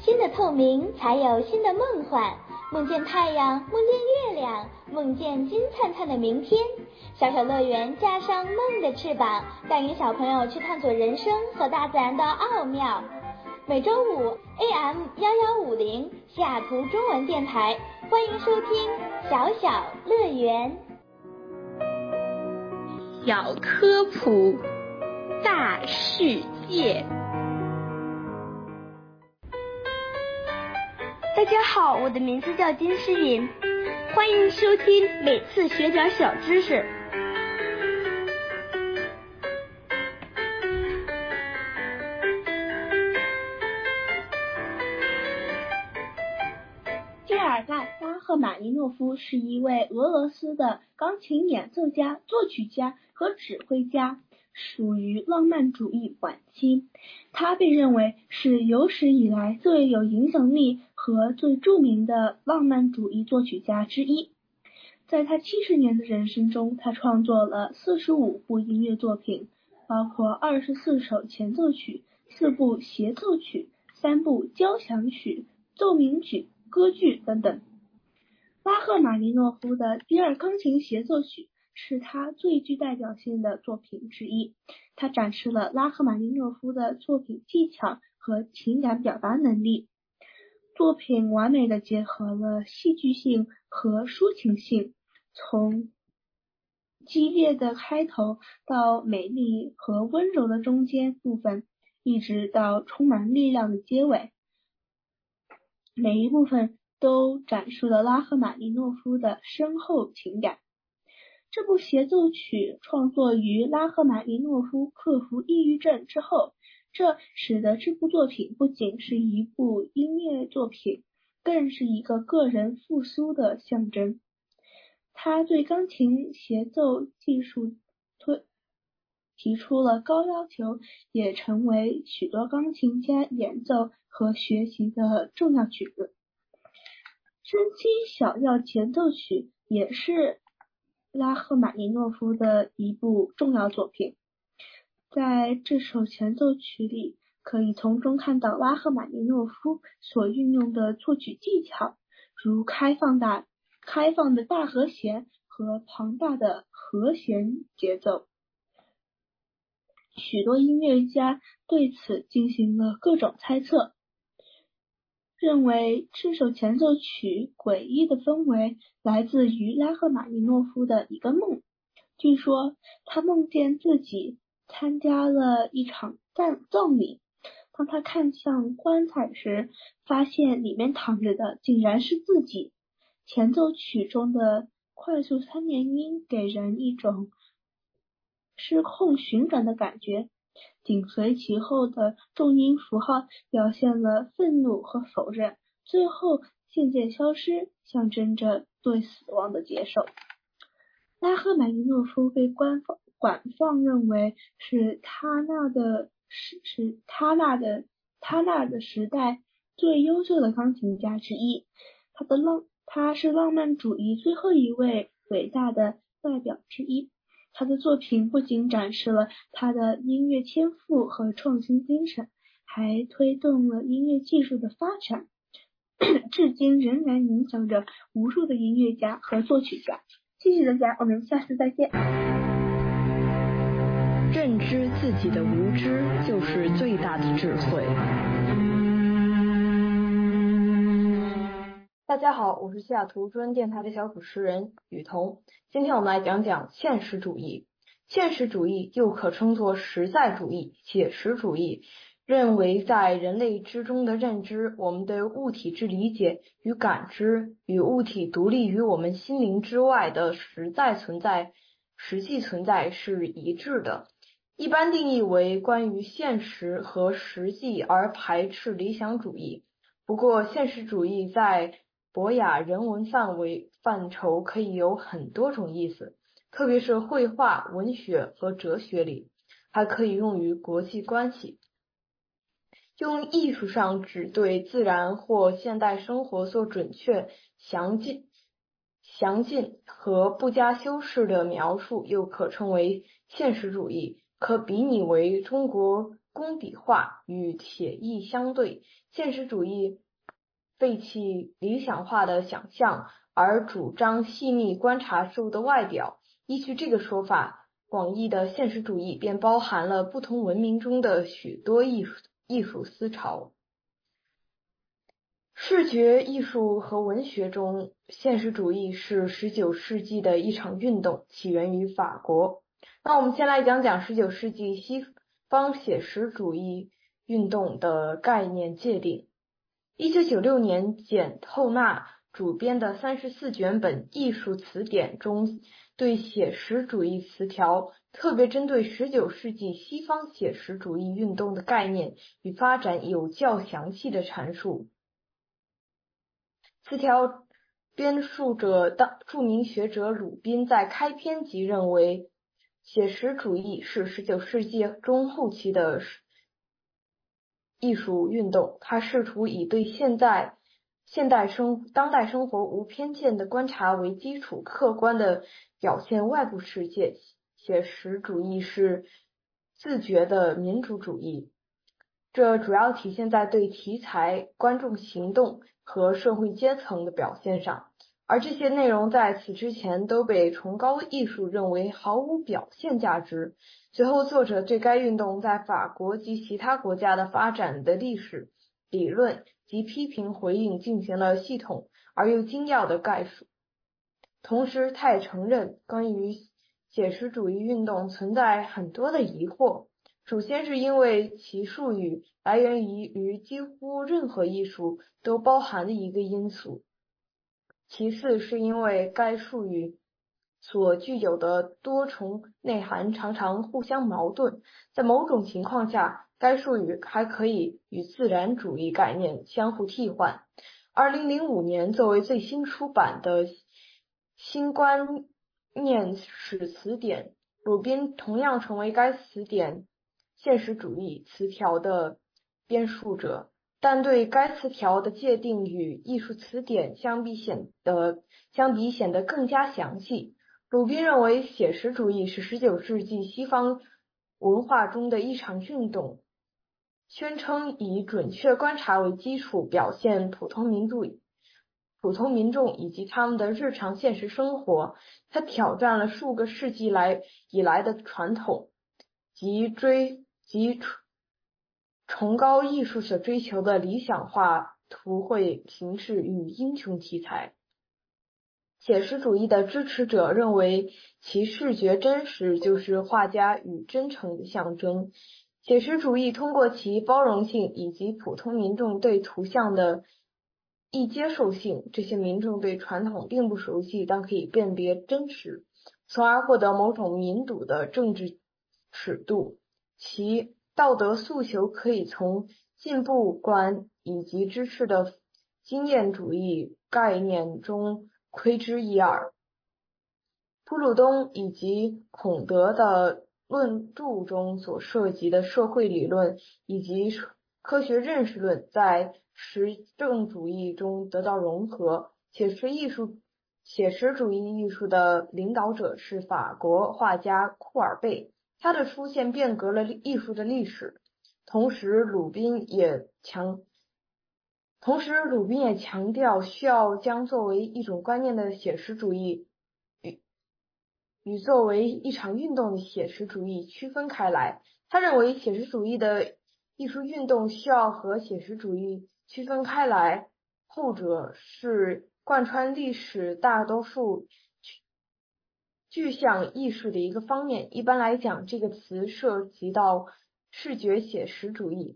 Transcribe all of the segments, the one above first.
新的透明才有新的梦幻，梦见太阳，梦见月亮，梦见金灿灿的明天。小小乐园架上梦的翅膀，带领小朋友去探索人生和大自然的奥妙。每周五 AM1150西雅图中文电台，欢迎收听小小乐园。 小科普大世界。 大家好，我的名字叫金诗云，欢迎收听每次学点小知识。 谢尔盖·拉赫玛尼诺夫是一位俄罗斯的钢琴演奏家、作曲家和指挥家，属于浪漫主义晚期。他被认为是有史以来最有影响力和最著名的浪漫主义作曲家之一。在他70年的人生中，他创作了45部音乐作品，包括24首前奏曲、4部协奏曲、3部交响曲、奏鸣曲、歌剧等等。拉赫玛尼诺夫的第二钢琴协奏曲是他最具代表性的作品之一，它展示了拉赫玛尼诺夫的作品技巧和情感表达能力。作品完美地结合了戏剧性和抒情性，从激烈的开头到美丽和温柔的中间部分，一直到充满力量的结尾。每一部分都展示了拉赫玛尼诺夫的深厚情感。这部协奏曲创作于拉赫玛尼诺夫克服抑郁症之后，这使得这部作品不仅是一部音乐作品，更是一个个人复苏的象征。他对钢琴协奏技术提出了高要求，也成为许多钢琴家演奏和学习的重要曲子。升七小调前奏曲也是拉赫玛尼诺夫的一部重要作品。在这首前奏曲里，可以从中看到拉赫玛尼诺夫所运用的作曲技巧，如开放的大和弦和庞大的和弦节奏。许多音乐家对此进行了各种猜测，认为这首前奏曲诡异的氛围来自于拉赫玛尼诺夫的一个梦。据说他梦见自己参加了一场葬礼，当他看向棺材时，发现里面躺着的竟然是自己。前奏曲中的快速3连音给人一种失控旋转的感觉，紧随其后的重音符号表现了愤怒和否认，最后渐渐消失，象征着对死亡的接受。拉赫玛尼诺夫被官方认为是他那的时代最优秀的钢琴家之一，他是浪漫主义最后一位伟大的代表之一。他的作品不仅展示了他的音乐天赋和创新精神，还推动了音乐技术的发展，至今仍然影响着无数的音乐家和作曲家。谢谢大家，我们下次再见。 认知自己的无知就是最大的智慧。 大家好，我是西雅图中文电台的小主持人雨桐。今天我们来讲讲现实主义。现实主义又可称作实在主义、写实主义，认为在人类之中的认知，我们对物体之理解与感知与物体独立于我们心灵之外的实际存在是一致的。一般定义为关于现实和实际而排斥理想主义。不过现实主义在博雅人文范畴可以有很多种意思，特别是绘画、文学和哲学里，还可以用于国际关系。用艺术上指对自然或现代生活做准确、详尽和不加修饰的描述，又可称为现实主义，可比拟为中国工笔画与写意相对，现实主义废弃理想化的想象，而主张细腻观察事物的外表。依据这个说法，广义的现实主义便包含了不同文明中的许多艺术思潮。视觉艺术和文学中，现实主义是19世纪的一场运动，起源于法国。那我们先来讲讲19世纪西方写实主义运动的概念界定。1996年，简·透纳主编的34卷本艺术词典中对写实主义词条，特别针对19世纪西方写实主义运动的概念与发展有较详细的阐述。词条编述者著名学者鲁宾在开篇即认为，写实主义是19世纪中后期的艺术运动。他试图以对当代生活无偏见的观察为基础，客观地表现外部世界。写实主义是自觉的民主主义，这主要体现在对题材、观众行动和社会阶层的表现上，而这些内容在此之前都被崇高艺术认为毫无表现价值。随后，作者对该运动在法国及其他国家的发展的历史、理论及批评回应进行了系统而又精要的概述。同时，他也承认关于写实主义运动存在很多的疑惑。首先是因为其术语来源于几乎任何艺术都包含的一个因素，其次是因为该术语所具有的多重内涵常常互相矛盾，在某种情况下，该术语还可以与自然主义概念相互替换。2005年作为最新出版的新观念史词典，鲁宾同样成为该词典现实主义词条的编述者，但对该词条的界定与艺术词典相比显得更加详细。鲁宾认为写实主义是19世纪西方文化中的一场运动，宣称以准确观察为基础，表现普通民众以及他们的日常现实生活。他挑战了数个世纪以来的传统及崇高艺术所追求的理想化图绘形式与英雄题材。写实主义的支持者认为其视觉真实就是画家与真诚的象征。写实主义通过其包容性以及普通民众对图像的易接受性，这些民众对传统并不熟悉，但可以辨别真实，从而获得某种民主的政治尺度。其道德诉求可以从进步观以及支持的经验主义概念中窥之一二。普鲁东以及孔德的论著中所涉及的社会理论以及科学认识论在实证主义中得到融合。写实主义艺术的领导者是法国画家库尔贝，他的出现变革了艺术的历史。同时鲁宾也强调需要将作为一种观念的写实主义与作为一场运动的写实主义区分开来。他认为写实主义的艺术运动需要和写实主义区分开来，后者是贯穿历史大多数具象艺术的一个方面。一般来讲，这个词涉及到视觉写实主义，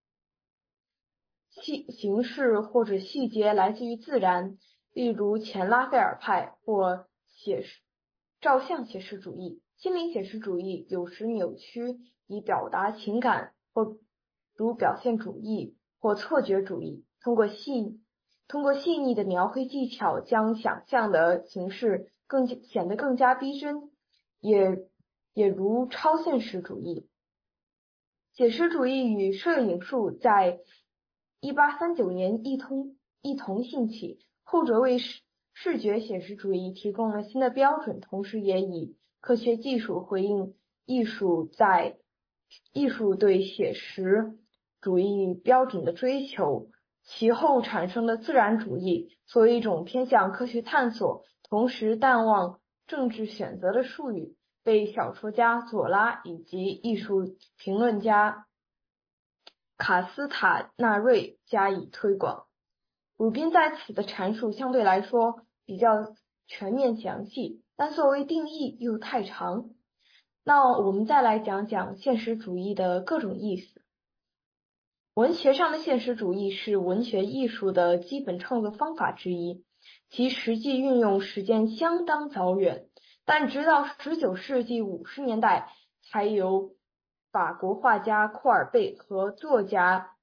形式或者细节来自于自然，例如前拉斐尔派或照相写实主义。心灵写实主义有时扭曲以表达情感，或如表现主义或错觉主义，通过细腻的描绘技巧将想象的形式显得更加逼真，也如超现实主义。写实主义与摄影术在1839年一同兴起，后者为视觉写实主义提供了新的标准，同时也以科学技术回应艺术在艺术对写实主义标准的追求，其后产生的自然主义作为一种偏向科学探索，同时淡忘政治选择的术语，被小说家左拉以及艺术评论家卡斯塔纳瑞加以推广。鲁宾在此的阐述相对来说比较全面详细，但作为定义又太长。那我们再来讲讲现实主义的各种意思。文学上的现实主义是文学艺术的基本创作方法之一，其实际运用时间相当早远，但直到19世纪50年代才由法国画家库尔贝和作家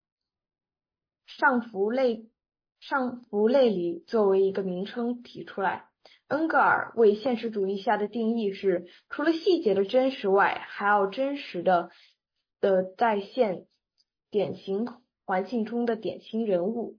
尚弗雷里作为一个名称提出来。恩格尔为现实主义下的定义是，除了细节的真实外，还要真实的再现典型环境中的典型人物。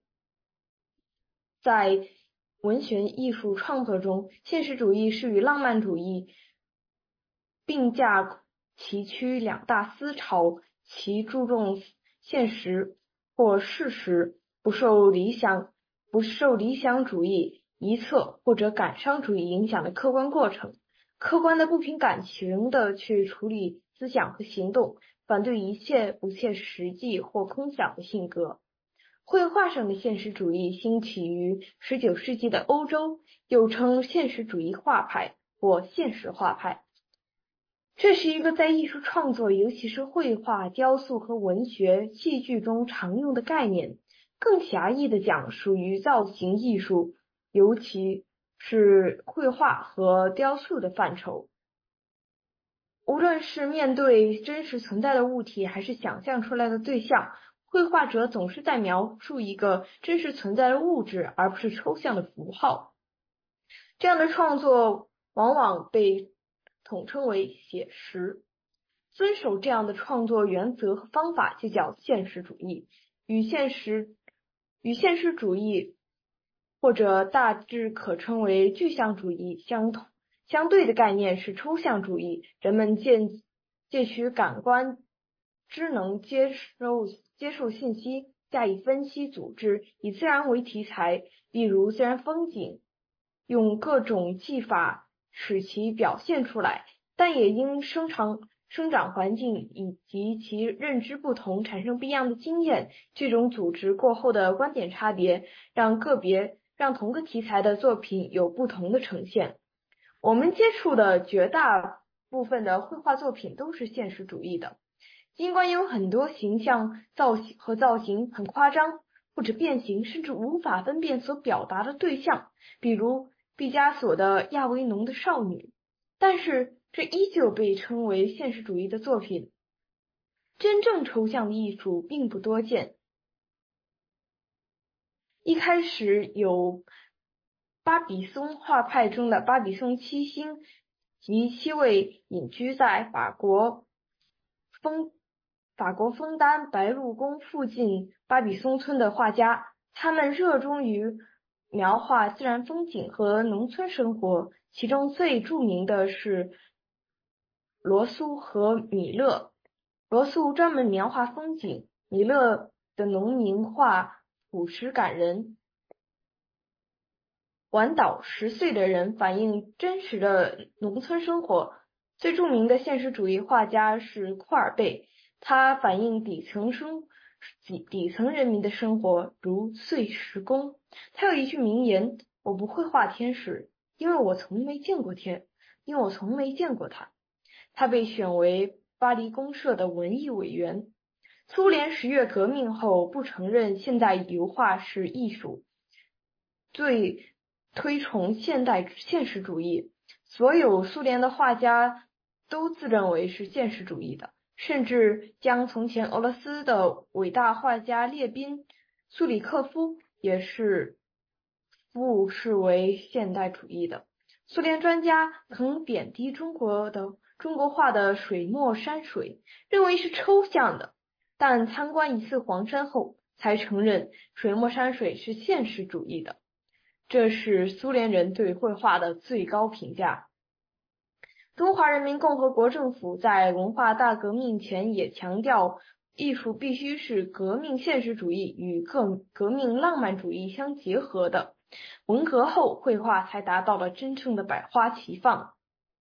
在文学艺术创作中，现实主义是与浪漫主义并驾齐驱两大思潮，其注重现实或事实，不受理想主义、遗策或者感伤主义影响的客观过程，客观的不凭感情的去处理思想和行动，反对一切不切实际或空想的性格。绘画上的现实主义兴起于19世纪的欧洲，又称现实主义画派或现实画派。这是一个在艺术创作，尤其是绘画、雕塑和文学、戏剧中常用的概念。更狭义的讲，属于造型艺术，尤其是绘画和雕塑的范畴。无论是面对真实存在的物体，还是想象出来的对象，绘画者总是在描述一个真实存在的物质，而不是抽象的符号。这样的创作往往被统称为写实。遵守这样的创作原则和方法就叫现实主义。与现实主义或者大致可称为具象主义相对的概念是抽象主义。人们借取感官知能接受信息，加以分析组织，以自然为题材，例如自然风景，用各种技法使其表现出来，但也因生长环境以及其认知不同产生不一样的经验。这种组织过后的观点差别，让同个题材的作品有不同的呈现。我们接触的绝大部分的绘画作品都是现实主义的，尽管有很多形象造型很夸张或者变形，甚至无法分辨所表达的对象，比如毕加索的亚维农的少女，但是这依旧被称为现实主义的作品。真正抽象的艺术并不多见。一开始有巴比松画派中的巴比松七星及7位隐居在法国枫丹白露宫附近巴比松村的画家，他们热衷于描画自然风景和农村生活，其中最著名的是罗苏和米勒。罗素专门描画风景，米勒的农民画朴实感人。晚岛10岁的人反映真实的农村生活。最著名的现实主义画家是库尔贝，他反映底层人民的生活，如碎石工。他有一句名言：我不会画天使，因为我从没见过他。他被选为巴黎公社的文艺委员。苏联10月革命后不承认现代油画是艺术，最推崇现实主义。所有苏联的画家都自认为是现实主义的，甚至将从前俄罗斯的伟大画家列宾、苏里克夫也是不视为现代主义的。苏联专家曾贬低中国画的水墨山水，认为是抽象的，但参观一次黄山后才承认水墨山水是现实主义的。这是苏联人对绘画的最高评价。 中华人民共和国政府在文化大革命前也强调，艺术必须是革命现实主义与革命浪漫主义相结合的。文革后，绘画才达到了真正的百花齐放。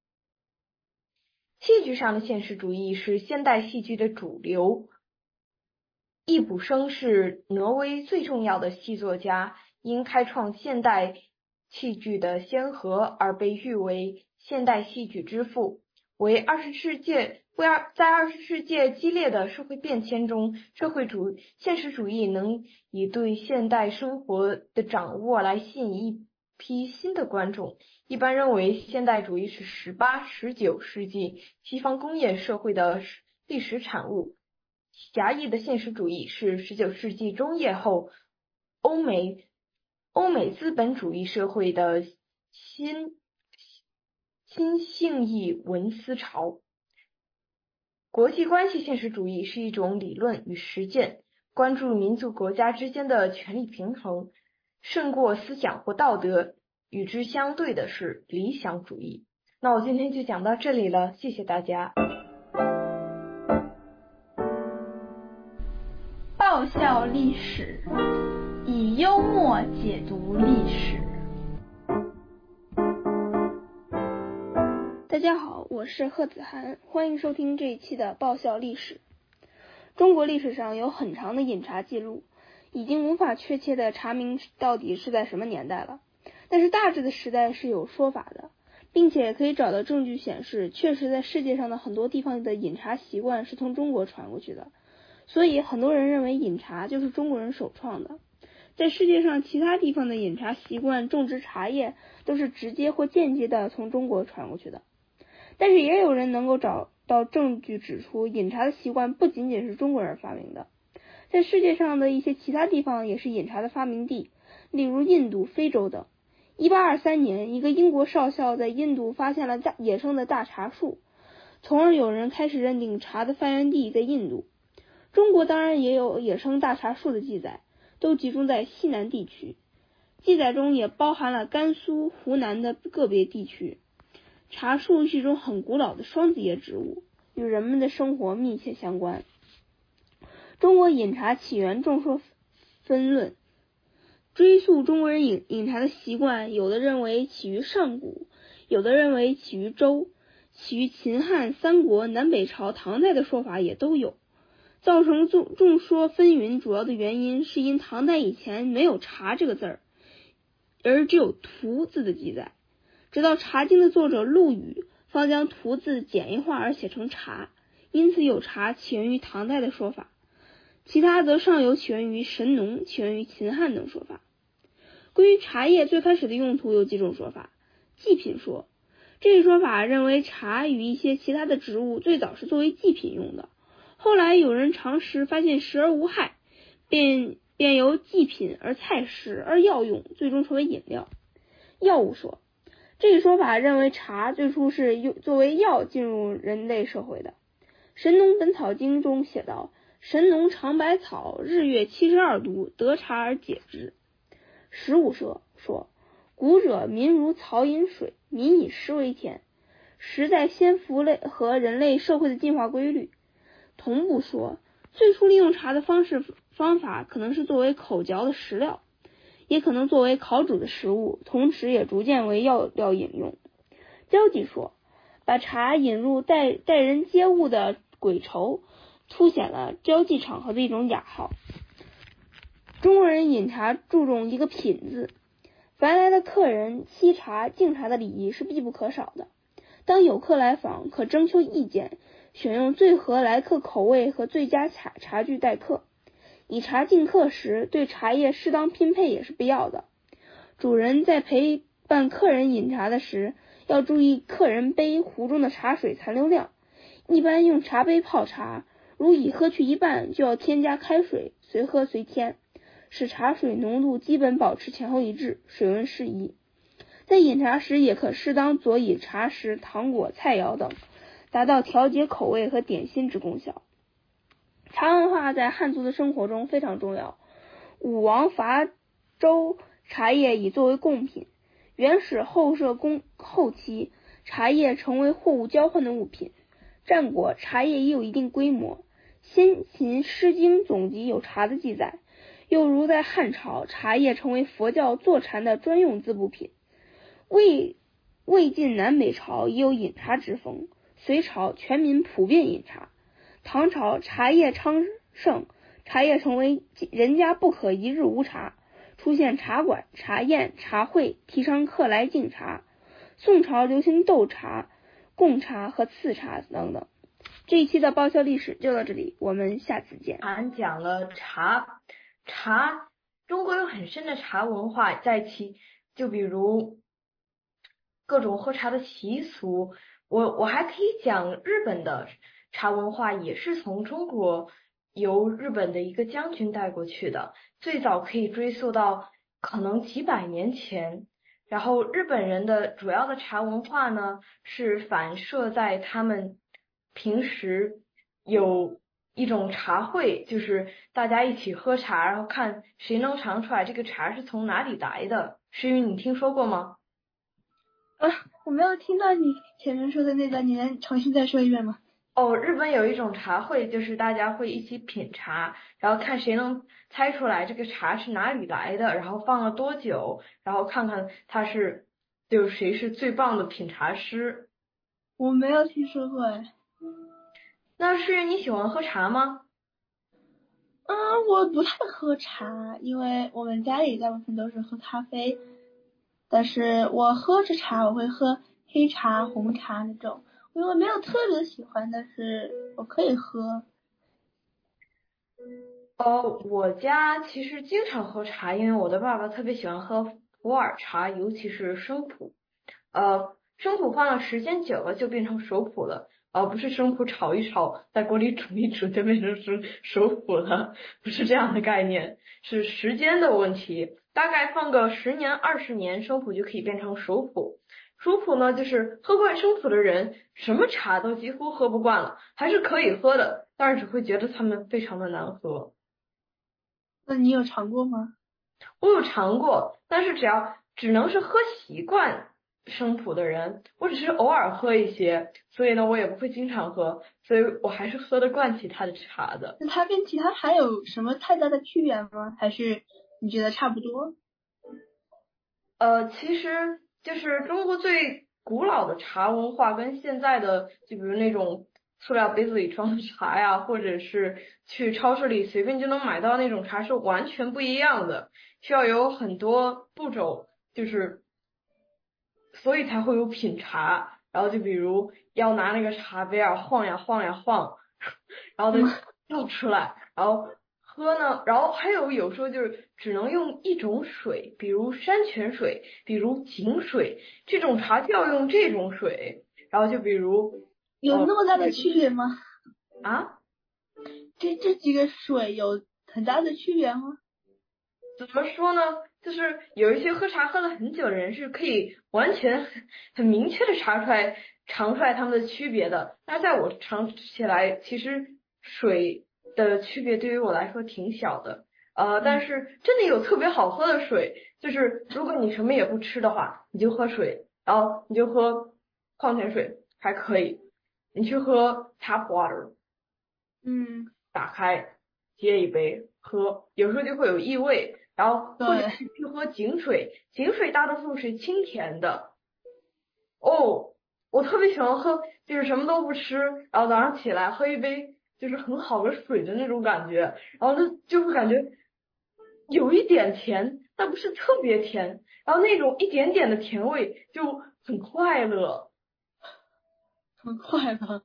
戏剧上的现实主义是现代戏剧的主流。易卜生是挪威最重要的戏作家，因开创现代戏剧的先河而被誉为现代戏剧之父。在20世纪激烈的社会变迁中，现实主义能以对现代生活的掌握来吸引一批新的观众。一般认为，现代主义是18、19世纪西方工业社会的历史产物。狭义的现实主义是19世纪中叶后欧美资本主义社会的新性义文思潮。国际关系现实主义是一种理论与实践，关注民族国家之间的权力平衡，胜过思想或道德。与之相对的是理想主义。那我今天就讲到这里了，谢谢大家。 爆笑历史，以幽默解读历史。 大家好，我是贺子涵，欢迎收听这一期的爆笑历史。中国历史上有很长的饮茶记录，已经无法确切的查明到底是在什么年代了，但是大致的时代是有说法的，并且可以找到证据显示，确实在世界上的很多地方的饮茶习惯是从中国传过去的，所以很多人认为饮茶就是中国人首创的。在世界上其他地方的饮茶习惯、种植茶叶都是直接或间接的从中国传过去的。但是也有人能够找到证据指出，饮茶的习惯不仅仅是中国人发明的，在世界上的一些其他地方也是饮茶的发明地，例如印度、非洲等。1823年，一个英国少校在印度发现了野生的大茶树，从而有人开始认定茶的发源地在印度。中国当然也有野生大茶树的记载，都集中在西南地区，记载中也包含了甘肃、湖南的个别地区。茶树是一种很古老的双子叶植物，与人们的生活密切相关。中国饮茶起源众说纷纭，追溯中国人饮茶的习惯，有的认为起于上古，有的认为起于周，起于秦汉、三国、南北朝、唐代的说法也都有。造成众说纷纭主要的原因是因唐代以前没有茶这个字儿，而只有荼字的记载，直到茶经的作者陆羽方将荼字简易化而写成茶，因此有茶起源于唐代的说法，其他则尚有起源于神农、起源于秦汉等说法。关于茶叶最开始的用途有几种说法。祭品说，这一说法认为茶与一些其他的植物最早是作为祭品用的，后来有人尝食发现食而无害，便由祭品而菜食而药用，最终成为饮料。药物说，这一说法认为茶最初是作为药进入人类社会的。神农本草经中写道，神农尝百草，日月72度，得茶而解之。食物说，古者民如草饮水，民以食为天，食在先符类和人类社会的进化规律。同步说，最初利用茶的方法可能是作为口嚼的食料，也可能作为烤煮的食物，同时也逐渐为药料饮用。交际说，把茶引入待人接物的鬼筹，凸显了交际场合的一种雅号。中国人饮茶注重一个品字，凡来的客人沏茶敬茶的礼仪是必不可少的。当有客来访，可征求意见，选用最合来客口味和最佳茶具待客。以茶敬客时，对茶叶适当拼配也是必要的。主人在陪伴客人饮茶的时，要注意客人杯壶中的茶水残留量，一般用茶杯泡茶，如已喝去一半，就要添加开水，随喝随添，使茶水浓度基本保持前后一致，水温适宜。在饮茶时也可适当佐以茶食、糖果、菜肴等，达到调节口味和点心之功效。茶文化在汉族的生活中非常重要，武王伐周，茶叶已作为贡品。元始后设后期， 茶叶成为货物交换的物品。战国茶叶已有一定规模，先秦《诗经》总集有茶的记载。又如在汉朝，茶叶成为佛教坐禅的专用滋补品。魏晋南北朝已有饮茶之风，隋朝全民普遍饮茶，唐朝茶叶昌盛，茶叶成为人家不可一日无茶，出现茶馆、茶宴、茶会，提倡客来敬茶。宋朝流行斗茶、贡茶和赐茶等等。这一期的爆笑历史就到这里，我们下次见。 俺讲了茶，中国有很深的茶文化在其，就比如各种喝茶的习俗。我还可以讲日本的茶文化，也是从中国由日本的一个将军带过去的，最早可以追溯到可能几百年前。然后日本人的主要的茶文化呢，是反射在他们平时有一种茶会，就是大家一起喝茶，然后看谁能尝出来这个茶是从哪里来的。诗韵，你听说过吗？ 我没有听到你前面说的那段，你能重新再说一遍吗？ 日本有一种茶会，就是大家会一起品茶，然后看谁能猜出来这个茶是哪里来的，然后放了多久，然后看看就是谁是最棒的品茶师。 我没有听说过哎。 那诗韵，你喜欢喝茶吗？ 我不太喝茶，因为我们家里大部分都是喝咖啡。但是我喝着茶，我会喝黑茶、红茶那种，因为没有特别喜欢，但是我可以喝。 我家其实经常喝茶，因为我的爸爸特别喜欢喝普洱茶，尤其是生普。生普放的时间久了就变成熟普了，不是生普炒一炒，在锅里煮一煮就变成熟普了，不是这样的概念，是时间的问题。大概放个10年、20年，生普就可以变成熟普。熟普呢，就是喝惯生普的人，什么茶都几乎喝不惯了，还是可以喝的，但是只会觉得它们非常的难喝。 那你有尝过吗？ 我有尝过，但是只能是喝习惯生普的人，我只是偶尔喝一些，所以呢，我也不会经常喝，所以我还是喝得惯其他的茶的。 那它跟其他还有什么太大的区别吗？还是你觉得差不多？ 其实就是中国最古老的茶文化跟现在的，就比如那种塑料杯子里装的茶呀，或者是去超市里随便就能买到那种茶是完全不一样的，需要有很多步骤，就是所以才会有品茶。然后就比如要拿那个茶杯啊晃呀晃呀晃，然后再倒出来，然后喝呢，然后还有时候就是只能用一种水，比如山泉水，比如井水，这种茶就要用这种水。然后就比如有那么大的区别吗？这几个水有很大的区别吗？ 怎么说呢？就是有一些喝茶喝了很久的人是可以完全很明确的尝出来它们的区别的。但是在我尝起来，其实水的区别对于我来说挺小的。但是真的有特别好喝的水，就是如果你什么也不吃的话，你就喝水，然后你就喝矿泉水还可以，你去喝 tap water，打开接一杯喝，有时候就会有异味。然后或者是去喝井水，井水大多数是清甜的。我特别喜欢喝，就是什么都不吃，然后早上起来喝一杯就是很好的水的那种感觉，然后就会感觉有一点甜，但不是特别甜，然后那种一点点的甜味就很快乐。 很快乐。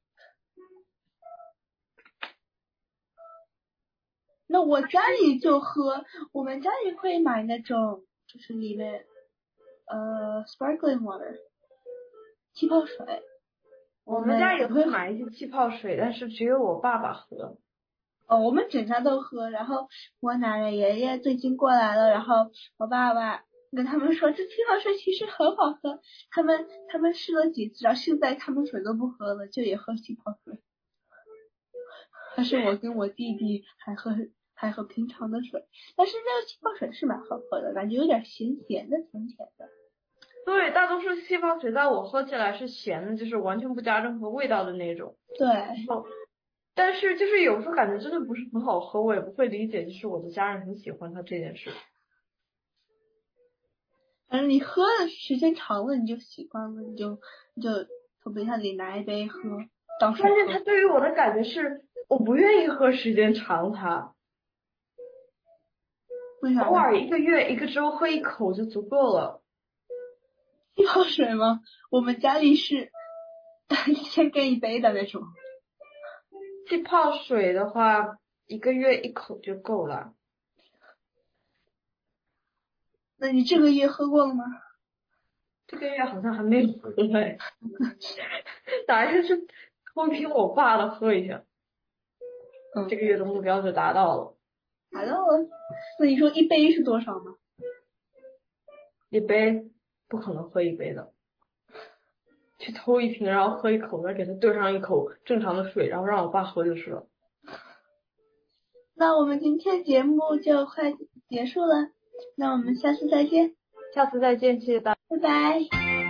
那我家里我们家里会买那种，就是里面sparkling water 气泡水。 我们家也会买一些气泡水，但是只有我爸爸喝。 我们整家都喝。然后我奶奶爷爷最近过来了，然后我爸爸跟他们说这气泡水其实很好喝，他们试了几次，然后现在他们水都不喝了，就也喝气泡水。但是我跟我弟弟还喝平常的水，但是那个气泡水是蛮好喝的，感觉有点咸咸的、甜甜的。 对，大多数气泡水在我喝起来是咸的，就是完全不加任何味道的那种。 对， 但是就是有时候感觉真的不是很好喝，我也不会理解，就是我的家人很喜欢它这件事。 反正你喝的时间长了，你就习惯了，你就从冰箱里拿一杯喝，当水但是它喝。 对于我的感觉是，我不愿意喝时间长它， 为啥呢？ 偶尔1个月1个周喝一口就足够了。 气泡水吗？我们家里是1天跟1杯的那种。 气泡水的话，1个月1口就够了。 那你这个月喝过了吗？ 这个月好像还没有喝哎，打算是偷听我爸的喝一下。这个月的目标就达到了。 达到了。那你说1杯是多少呢 ？1杯不可能喝1杯的。去偷1瓶，然后喝1口，再给它兑上1口正常的水，然后让我爸喝就是了。 那我们今天节目就快结束了，那我们下次再见。 下次再见，谢谢大家。 拜拜。